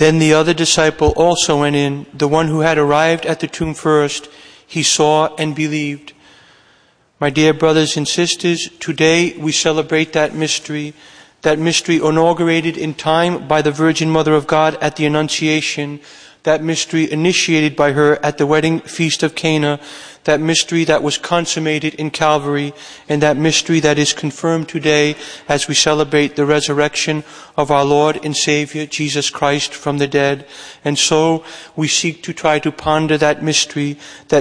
Then the other disciple also went in, the one who had arrived at the tomb first. He saw and believed. My dear brothers and sisters, today we celebrate that mystery inaugurated in time by the Virgin Mother of God at the Annunciation, that mystery initiated by her at the wedding feast of Cana, that mystery that was consummated in Calvary, and that mystery that is confirmed today as we celebrate the resurrection of our Lord and Savior, Jesus Christ, from the dead. And so we seek to try to ponder that mystery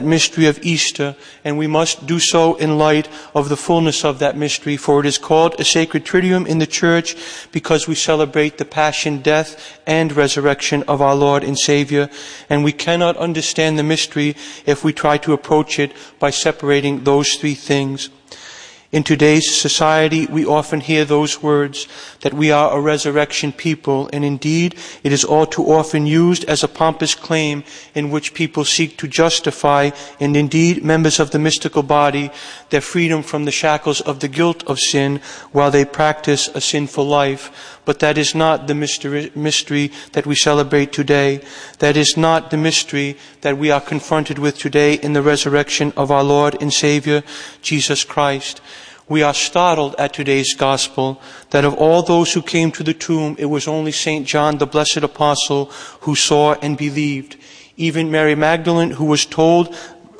of Easter, and we must do so in light of the fullness of that mystery, for it is called a sacred triduum in the Church because we celebrate the passion, death, and resurrection of our Lord and Savior, and we cannot understand the mystery if we try to approach it by separating those three things. In today's society, we often hear those words that we are a resurrection people, and indeed, it is all too often used as a pompous claim in which people seek to justify, and indeed members of the mystical body, their freedom from the shackles of the guilt of sin while they practice a sinful life. But that is not the mystery that we celebrate today. That is not the mystery that we are confronted with today in the resurrection of our Lord and Savior, Jesus Christ. We are startled at today's gospel that of all those who came to the tomb, it was only St. John, the blessed apostle, who saw and believed. Even Mary Magdalene, who was told,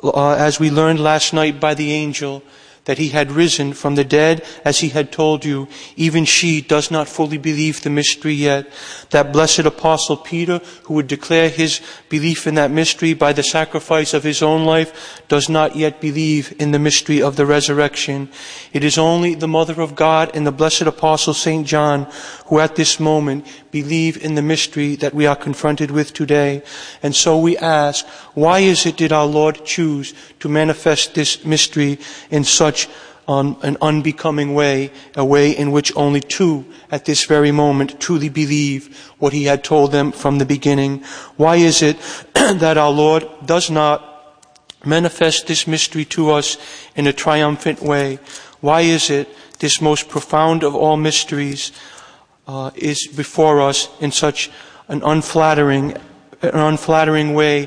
as we learned last night by the angel, that he had risen from the dead as he had told you, even she does not fully believe the mystery yet. That blessed apostle Peter, who would declare his belief in that mystery by the sacrifice of his own life, does not yet believe in the mystery of the resurrection. It is only the Mother of God and the blessed apostle St. John who at this moment believe in the mystery that we are confronted with today. And so we ask, why is it did our Lord choose to manifest this mystery in such an unbecoming way, a way in which only two at this very moment truly believe what he had told them from the beginning? Why is it that our Lord does not manifest this mystery to us in a triumphant way? Why is it this most profound of all mysteries is before us in such an unflattering way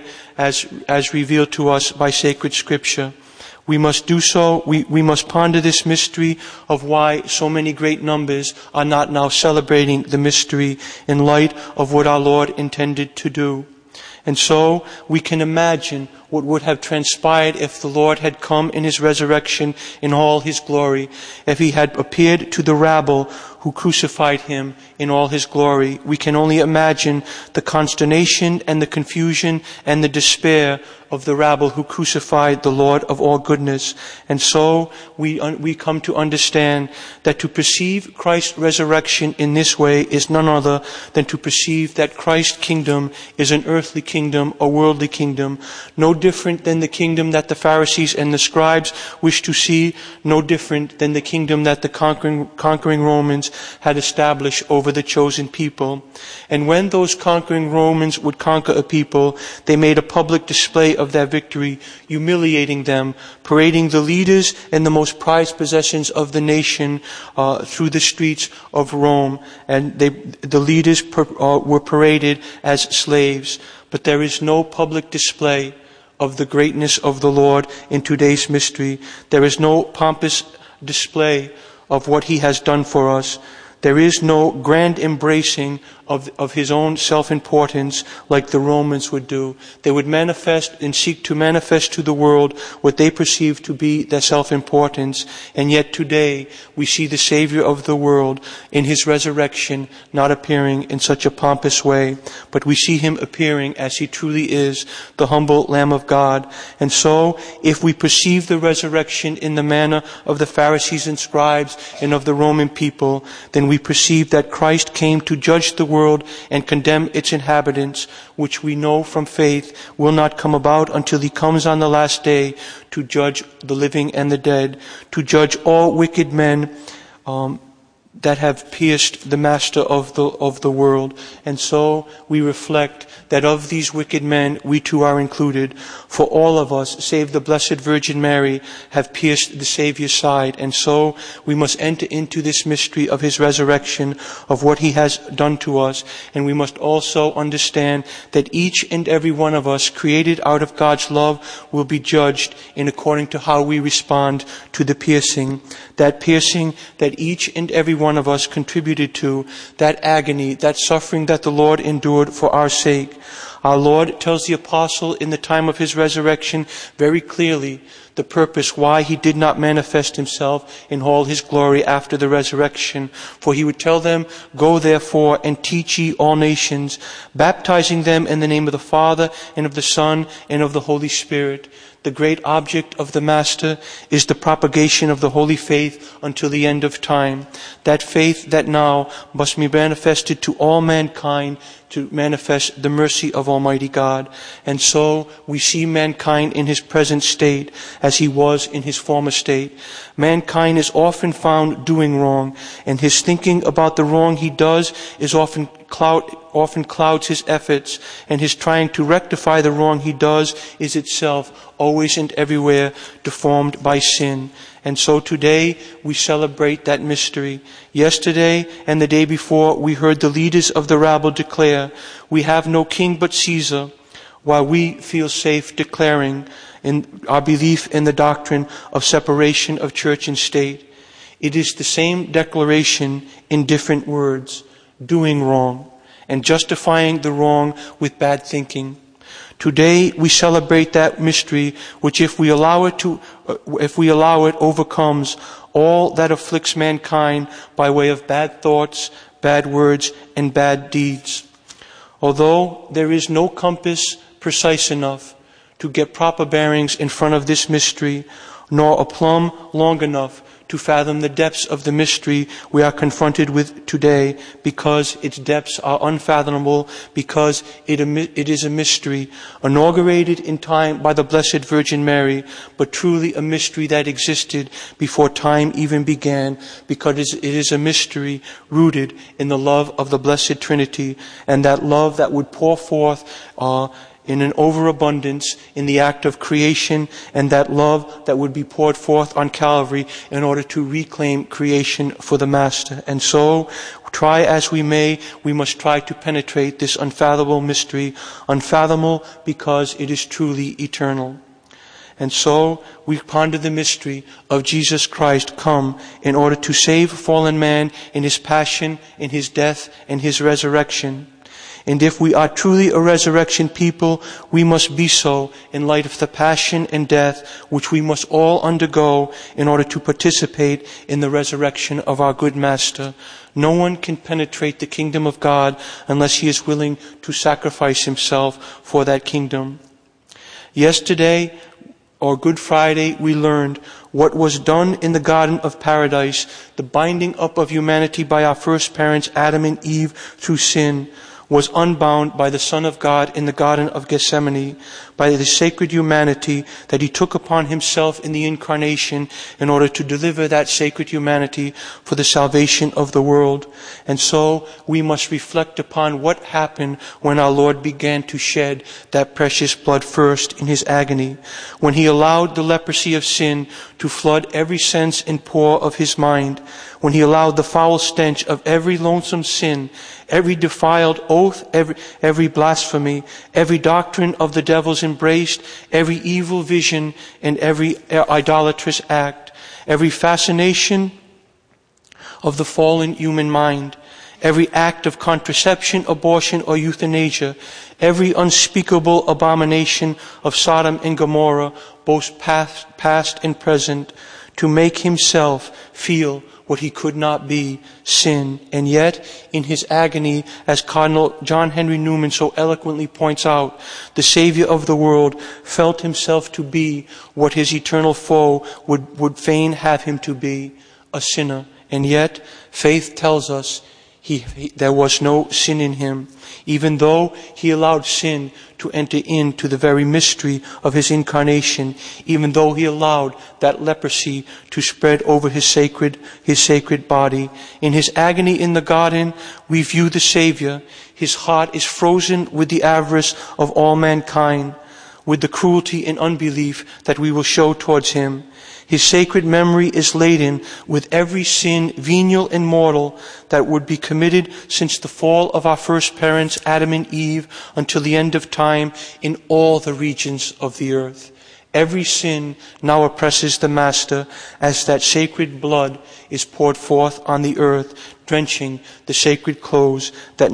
as revealed to us by sacred Scripture? We must do so. We must ponder this mystery of why so many great numbers are not now celebrating the mystery in light of what our Lord intended to do. And so we can imagine what would have transpired if the Lord had come in his resurrection in all his glory, if he had appeared to the rabble who crucified him in all his glory. We can only imagine the consternation and the confusion and the despair of the rabble who crucified the Lord of all goodness. And so we come to understand that to perceive Christ's resurrection in this way is none other than to perceive that Christ's kingdom is an earthly kingdom, a worldly kingdom, no different than the kingdom that the Pharisees and the scribes wished to see, no different than the kingdom that the conquering Romans had established over the chosen people. And when those conquering Romans would conquer a people, they made a public display of their victory, humiliating them, parading the leaders and the most prized possessions of the nation through the streets of Rome. And the leaders were paraded as slaves. But there is no public display of the greatness of the Lord in today's mystery. There is no pompous display of what he has done for us. There is no grand embracing of his own self-importance like the Romans would do. They would manifest and seek to manifest to the world what they perceive to be their self-importance. And yet today we see the Savior of the world in his resurrection not appearing in such a pompous way, but we see him appearing as he truly is, the humble Lamb of God. And so if we perceive the resurrection in the manner of the Pharisees and scribes and of the Roman people, then we perceive that Christ came to judge the world and condemn its inhabitants, which we know from faith will not come about until he comes on the last day to judge the living and the dead, to judge all wicked men that have pierced the Master of the world. And so we reflect that of these wicked men, we too are included. For all of us, save the Blessed Virgin Mary, have pierced the Savior's side. And so we must enter into this mystery of his resurrection, of what he has done to us. And we must also understand that each and every one of us, created out of God's love, will be judged in according to how we respond to the piercing. That piercing that each and every one of us contributed to, that agony, that suffering that the Lord endured for our sake. Our Lord tells the apostle in the time of his resurrection very clearly the purpose why he did not manifest himself in all his glory after the resurrection. For he would tell them, "Go therefore and teach ye all nations, baptizing them in the name of the Father and of the Son and of the Holy Spirit." The great object of the Master is the propagation of the holy faith until the end of time. That faith that now must be manifested to all mankind to manifest the mercy of Almighty God. And so we see mankind in his present state as he was in his former state. Mankind is often found doing wrong, and his thinking about the wrong he does is often clouds his efforts, and his trying to rectify the wrong he does is itself always and everywhere deformed by sin. And so today we celebrate that mystery. Yesterday and the day before we heard the leaders of the rabble declare, "We have no king but Caesar," while we feel safe declaring in our belief in the doctrine of separation of church and state. It is the same declaration in different words: doing wrong and justifying the wrong with bad thinking. Today we celebrate that mystery which, if we allow it, overcomes all that afflicts mankind by way of bad thoughts, bad words, and bad deeds. Although there is no compass precise enough to get proper bearings in front of this mystery, nor a plumb long enough to fathom the depths of the mystery we are confronted with today, because its depths are unfathomable, because it is a mystery inaugurated in time by the Blessed Virgin Mary, but truly a mystery that existed before time even began, because it is a mystery rooted in the love of the Blessed Trinity, and that love that would pour forth in an overabundance in the act of creation, and that love that would be poured forth on Calvary in order to reclaim creation for the Master. And so, try as we may, we must try to penetrate this unfathomable mystery, unfathomable because it is truly eternal. And so, we ponder the mystery of Jesus Christ come in order to save fallen man in his passion, in his death, and his resurrection. And if we are truly a resurrection people, we must be so in light of the passion and death which we must all undergo in order to participate in the resurrection of our good Master. No one can penetrate the kingdom of God unless he is willing to sacrifice himself for that kingdom. Yesterday, or Good Friday, we learned what was done in the Garden of Paradise, the binding up of humanity by our first parents, Adam and Eve, through sin, was unbound by the Son of God in the Garden of Gethsemane, by the sacred humanity that he took upon himself in the Incarnation in order to deliver that sacred humanity for the salvation of the world. And so we must reflect upon what happened when our Lord began to shed that precious blood first in his agony, when he allowed the leprosy of sin to flood every sense and pore of his mind, when he allowed the foul stench of every lonesome sin, every defiled oath, every blasphemy, every doctrine of the devil's embraced, every evil vision and every idolatrous act, every fascination of the fallen human mind, every act of contraception, abortion, or euthanasia, every unspeakable abomination of Sodom and Gomorrah, both past and present, to make himself feel what he could not be, sin. And yet, in his agony, as Cardinal John Henry Newman so eloquently points out, the Savior of the world felt himself to be what his eternal foe would fain have him to be, a sinner. And yet, faith tells us There was no sin in him, even though he allowed sin to enter into the very mystery of his incarnation, even though he allowed that leprosy to spread over his sacred body. In his agony in the garden, we view the Savior. His heart is frozen with the avarice of all mankind, with the cruelty and unbelief that we will show towards him. His sacred memory is laden with every sin, venial and mortal, that would be committed since the fall of our first parents, Adam and Eve, until the end of time in all the regions of the earth. Every sin now oppresses the Master as that sacred blood is poured forth on the earth, drenching the sacred clothes that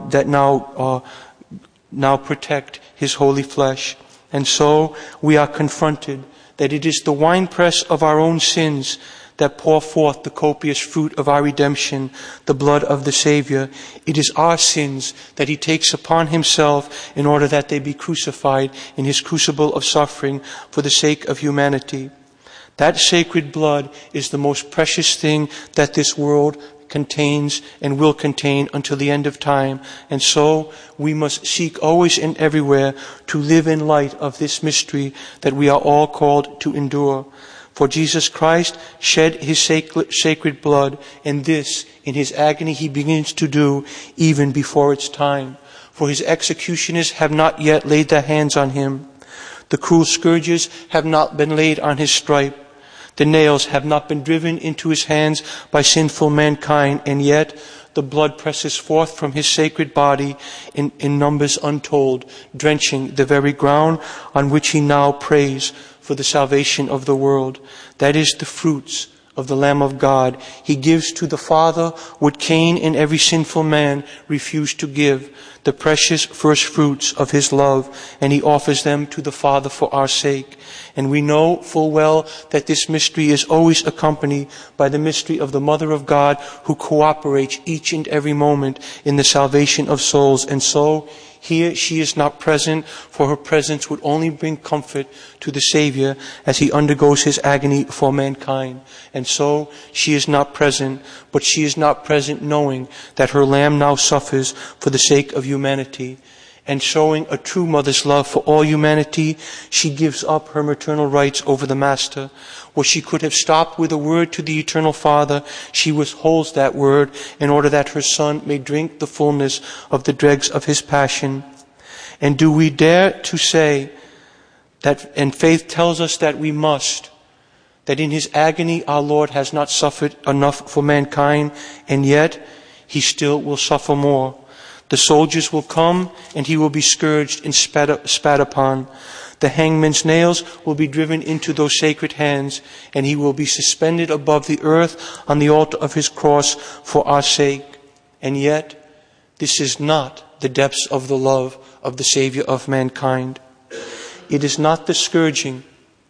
now protect his holy flesh. And so we are confronted that it is the winepress of our own sins that pour forth the copious fruit of our redemption, the blood of the Savior. It is our sins that he takes upon himself in order that they be crucified in his crucible of suffering for the sake of humanity. That sacred blood is the most precious thing that this world contains and will contain until the end of time. And so we must seek always and everywhere to live in light of this mystery that we are all called to endure. For Jesus Christ shed his sacred blood, and this, in his agony, he begins to do even before its time. For his executioners have not yet laid their hands on him. The cruel scourges have not been laid on his stripe. The nails have not been driven into his hands by sinful mankind, and yet the blood presses forth from his sacred body in numbers untold, drenching the very ground on which he now prays for the salvation of the world. That is the fruits of the Lamb of God. He gives to the Father what Cain and every sinful man refused to give, the precious first fruits of his love, and he offers them to the Father for our sake. And we know full well that this mystery is always accompanied by the mystery of the Mother of God, who cooperates each and every moment in the salvation of souls. And so here she is not present, for her presence would only bring comfort to the Savior as he undergoes his agony for mankind. And so she is not present, but she is not present knowing that her Lamb now suffers for the sake of humanity. And showing a true mother's love for all humanity, she gives up her maternal rights over the Master. Where she could have stopped with a word to the Eternal Father, she withholds that word in order that her Son may drink the fullness of the dregs of his passion. And do we dare to say that, and faith tells us that we must, that in his agony our Lord has not suffered enough for mankind, and yet he still will suffer more. The soldiers will come, and he will be scourged and spat upon. The hangman's nails will be driven into those sacred hands, and he will be suspended above the earth on the altar of his cross for our sake. And yet, this is not the depths of the love of the Savior of mankind. It is not the scourging,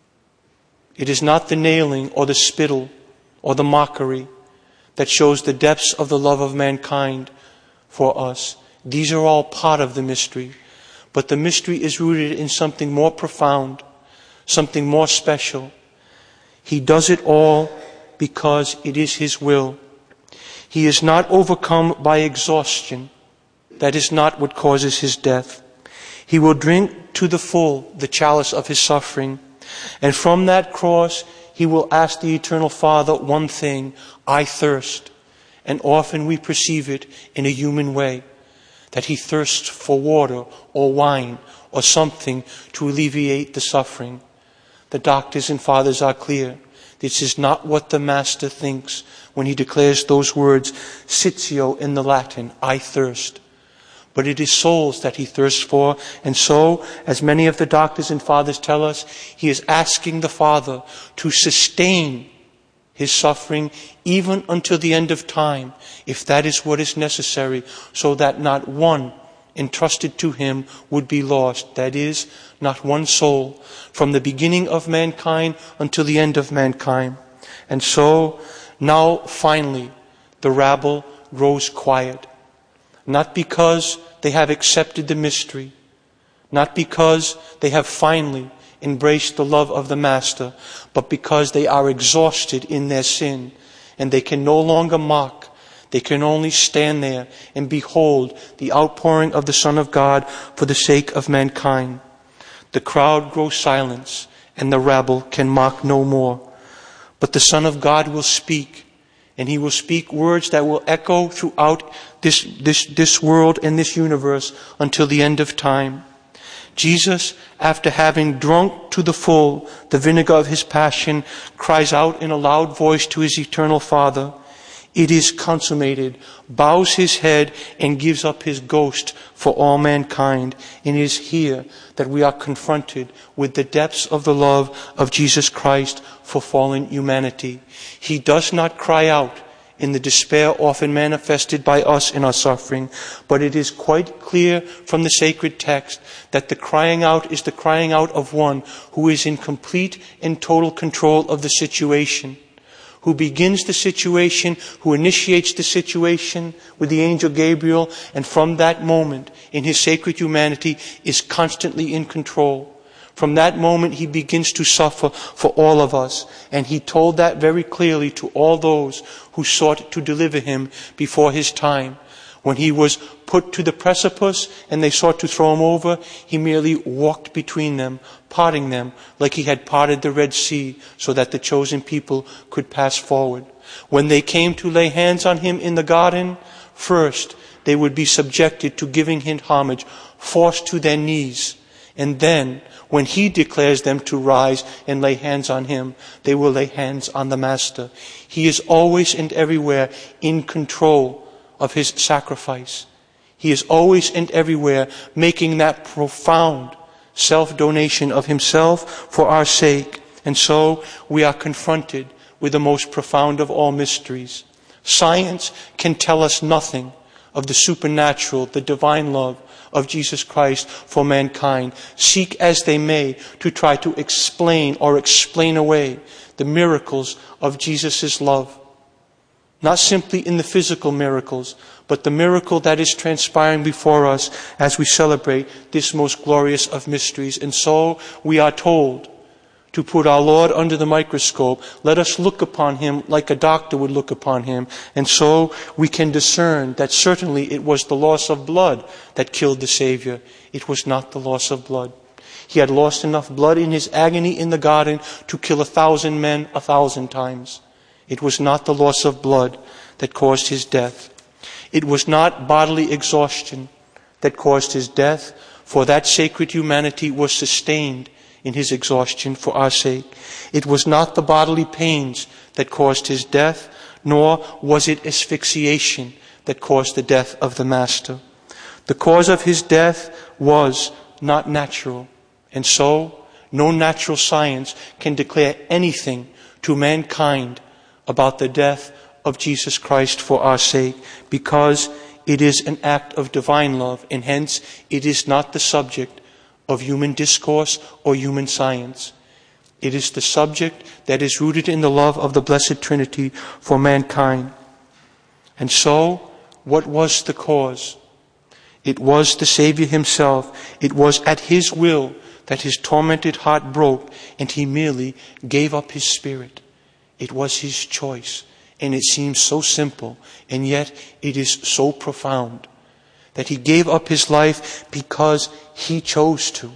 it is not the nailing or the spittle or the mockery that shows the depths of the love of mankind for us. These are all part of the mystery. But the mystery is rooted in something more profound, something more special. He does it all because it is his will. He is not overcome by exhaustion. That is not what causes his death. He will drink to the full the chalice of his suffering. And from that cross, he will ask the Eternal Father one thing: I thirst. And often we perceive it in a human way, that he thirsts for water or wine or something to alleviate the suffering. The doctors and fathers are clear. This is not what the Master thinks when he declares those words, "Sitio" in the Latin, I thirst. But it is souls that he thirsts for, and so, as many of the doctors and fathers tell us, he is asking the Father to sustain his suffering even until the end of time, if that is what is necessary, so that not one entrusted to him would be lost. That is, not one soul, from the beginning of mankind until the end of mankind. And so, now finally, the rabble grows quiet. Not because they have accepted the mystery, not because they have finally embraced the love of the Master, but because they are exhausted in their sin, and they can no longer mock, They can only stand there and behold the outpouring of the Son of God for the sake of mankind. The crowd grows silent, and the rabble can mock no more. But the Son of God will speak, and he will speak words that will echo throughout this world and this universe until the end of time. Jesus, after having drunk to the full the vinegar of his passion, cries out in a loud voice to his eternal Father, "It is consummated," bows his head and gives up his ghost for all mankind. And it is here that we are confronted with the depths of the love of Jesus Christ for fallen humanity. He does not cry out in the despair often manifested by us in our suffering, but it is quite clear from the sacred text that the crying out is the crying out of one who is in complete and total control of the situation, who begins the situation, who initiates the situation with the angel Gabriel, and from that moment in his sacred humanity is constantly in control. From that moment he begins to suffer for all of us, and he told that very clearly to all those who sought to deliver him before his time. When he was put to the precipice and they sought to throw him over, he merely walked between them, parting them like he had parted the Red Sea so that the chosen people could pass forward. When they came to lay hands on him in the garden, first they would be subjected to giving him homage, forced to their knees, and then when he declares them to rise and lay hands on him, they will lay hands on the Master. He is always and everywhere in control of his sacrifice. He is always and everywhere making that profound self-donation of himself for our sake. And so we are confronted with the most profound of all mysteries. Science can tell us nothing of the supernatural, the divine love of Jesus Christ for mankind, seek as they may to try to explain or explain away the miracles of Jesus' love. Not simply in the physical miracles, but the miracle that is transpiring before us as we celebrate this most glorious of mysteries. And so we are told to put our Lord under the microscope. Let us look upon him like a doctor would look upon him. And so we can discern that certainly it was the loss of blood that killed the Savior. It was not the loss of blood. He had lost enough blood in his agony in the garden to kill 1,000 men 1,000 times. It was not the loss of blood that caused his death. It was not bodily exhaustion that caused his death, for that sacred humanity was sustained in his exhaustion for our sake. It was not the bodily pains that caused his death, nor was it asphyxiation that caused the death of the Master. The cause of his death was not natural, and so no natural science can declare anything to mankind about the death of Jesus Christ for our sake, because it is an act of divine love, and hence it is not the subject of human discourse or human science. It is the subject that is rooted in the love of the Blessed Trinity for mankind. And so, what was the cause? It was the Savior himself. It was at his will that his tormented heart broke, and he merely gave up his spirit. It was his choice, and it seems so simple, and yet it is so profound, that he gave up his life because he chose to.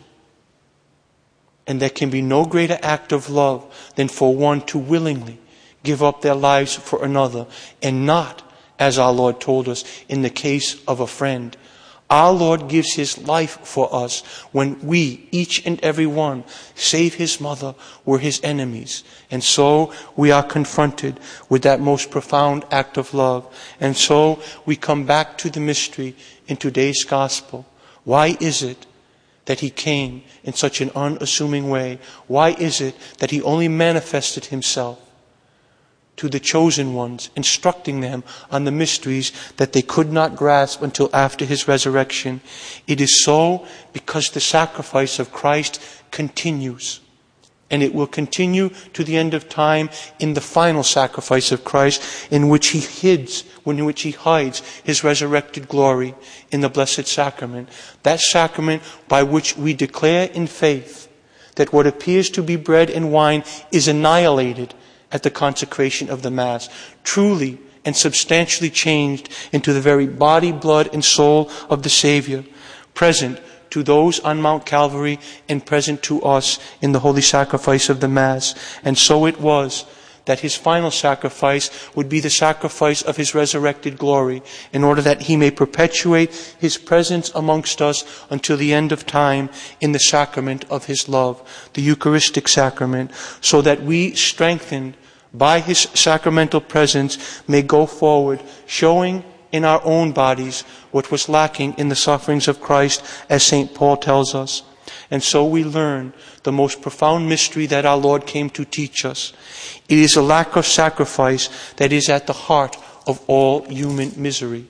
And there can be no greater act of love than for one to willingly give up their lives for another, and not, as our Lord told us, in the case of a friend. Our Lord gives his life for us when we, each and every one, save his mother, were his enemies. And so we are confronted with that most profound act of love. And so we come back to the mystery in today's gospel. Why is it that he came in such an unassuming way? Why is it that he only manifested himself to the chosen ones, instructing them on the mysteries that they could not grasp until after his resurrection? It is so because the sacrifice of Christ continues. And it will continue to the end of time in the final sacrifice of Christ, in which he hides his resurrected glory in the Blessed Sacrament. That sacrament by which we declare in faith that what appears to be bread and wine is annihilated at the consecration of the Mass. Truly and substantially changed into the very body, blood, and soul of the Savior, present to those on Mount Calvary and present to us in the holy sacrifice of the Mass. And so it was that his final sacrifice would be the sacrifice of his resurrected glory, in order that he may perpetuate his presence amongst us until the end of time in the sacrament of his love, the Eucharistic sacrament, so that we, strengthened by his sacramental presence, may go forward, showing in our own bodies what was lacking in the sufferings of Christ, as St. Paul tells us. And so we learn the most profound mystery that our Lord came to teach us. It is a lack of sacrifice that is at the heart of all human misery.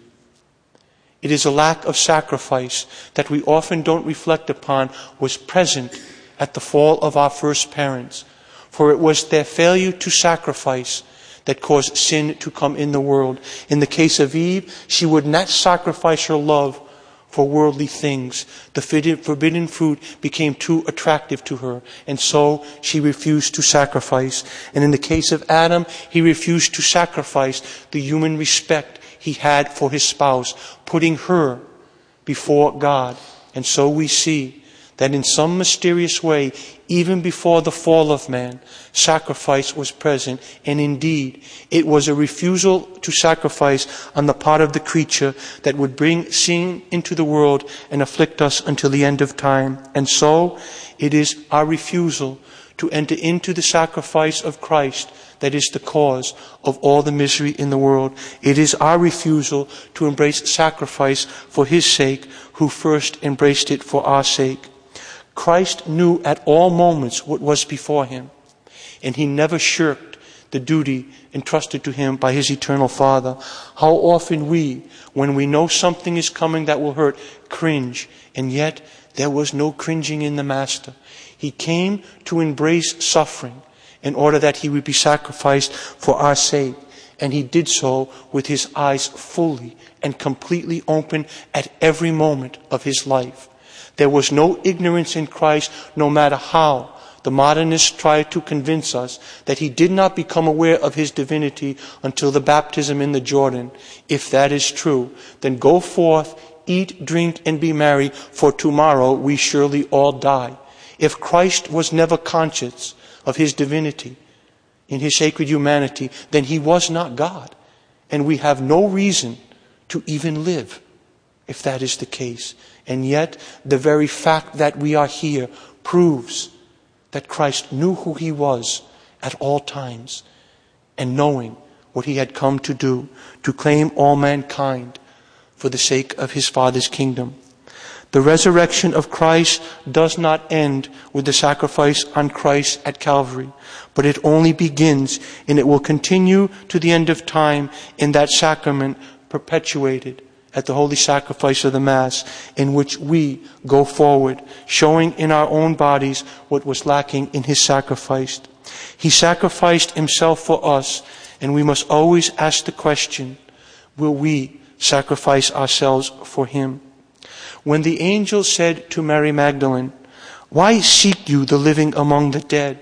It is a lack of sacrifice that we often don't reflect upon was present at the fall of our first parents. For it was their failure to sacrifice that caused sin to come in the world. In the case of Eve, she would not sacrifice her love for worldly things. The forbidden fruit became too attractive to her, and so she refused to sacrifice. And in the case of Adam, he refused to sacrifice the human respect he had for his spouse, putting her before God. And so we see that in some mysterious way, even before the fall of man, sacrifice was present. And indeed, it was a refusal to sacrifice on the part of the creature that would bring sin into the world and afflict us until the end of time. And so, it is our refusal to enter into the sacrifice of Christ that is the cause of all the misery in the world. It is our refusal to embrace sacrifice for his sake, who first embraced it for our sake. Christ knew at all moments what was before him, and he never shirked the duty entrusted to him by his eternal Father. How often we, when we know something is coming that will hurt, cringe, and yet there was no cringing in the Master. He came to embrace suffering in order that he would be sacrificed for our sake, and he did so with his eyes fully and completely open at every moment of his life. There was no ignorance in Christ, no matter how the modernists tried to convince us that he did not become aware of his divinity until the baptism in the Jordan. If that is true, then go forth, eat, drink, and be merry, for tomorrow we surely all die. If Christ was never conscious of his divinity in his sacred humanity, then he was not God. And we have no reason to even live, if that is the case. And yet, the very fact that we are here proves that Christ knew who he was at all times, and knowing what he had come to do, to claim all mankind for the sake of his Father's kingdom. The resurrection of Christ does not end with the sacrifice on Christ at Calvary, but it only begins, and it will continue to the end of time in that sacrament perpetuated at the holy sacrifice of the Mass, in which we go forward, showing in our own bodies what was lacking in his sacrifice. He sacrificed himself for us, and we must always ask the question, will we sacrifice ourselves for him? When the angel said to Mary Magdalene, "Why seek you the living among the dead?"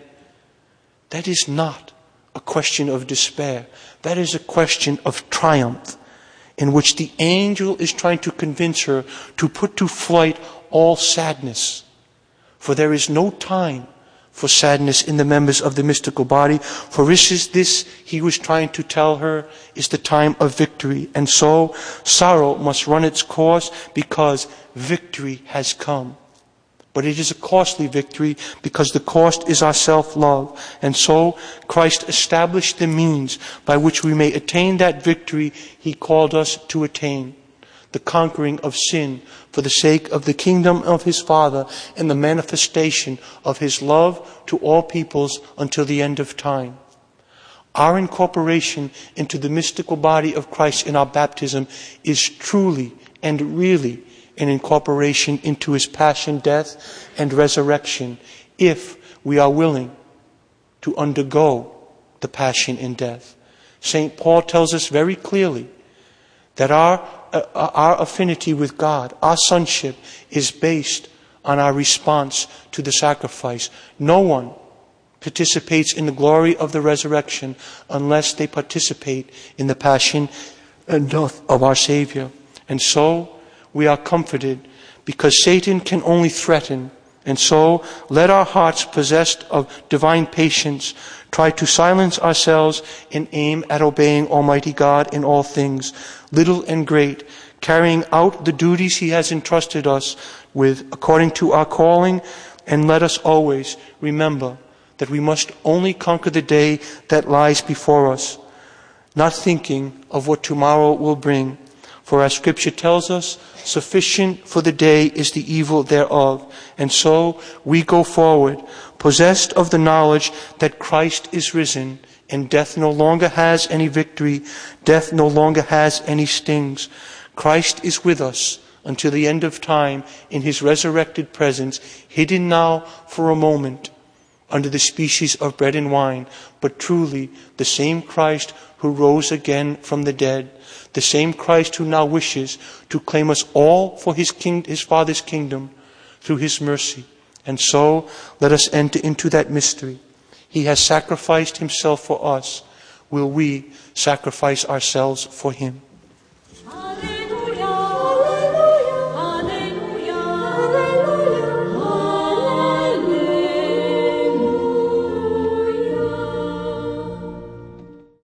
that is not a question of despair. That is a question of triumph, in which the angel is trying to convince her to put to flight all sadness. For there is no time for sadness in the members of the mystical body. For this he was trying to tell her, is the time of victory. And so sorrow must run its course, because victory has come. But it is a costly victory, because the cost is our self-love. And so Christ established the means by which we may attain that victory he called us to attain. The conquering of sin for the sake of the kingdom of his Father, and the manifestation of his love to all peoples until the end of time. Our incorporation into the mystical body of Christ in our baptism is truly and really an incorporation into his passion, death, and resurrection, if we are willing to undergo the passion and death. St. Paul tells us very clearly that our affinity with God, our sonship, is based on our response to the sacrifice. No one participates in the glory of the resurrection unless they participate in the passion and death of our Savior. And so we are comforted because Satan can only threaten. And so let our hearts possessed of divine patience try to silence ourselves and aim at obeying Almighty God in all things, little and great, carrying out the duties He has entrusted us with according to our calling. And let us always remember that we must only conquer the day that lies before us, not thinking of what tomorrow will bring. For as Scripture tells us, sufficient for the day is the evil thereof. And so we go forward, possessed of the knowledge that Christ is risen, and death no longer has any victory, death no longer has any stings. Christ is with us until the end of time in His resurrected presence, hidden now for a moment under the species of bread and wine, but truly the same Christ who rose again from the dead, the same Christ who now wishes to claim us all for His Father's kingdom through His mercy. And so let us enter into that mystery. He has sacrificed Himself for us. Will we sacrifice ourselves for Him?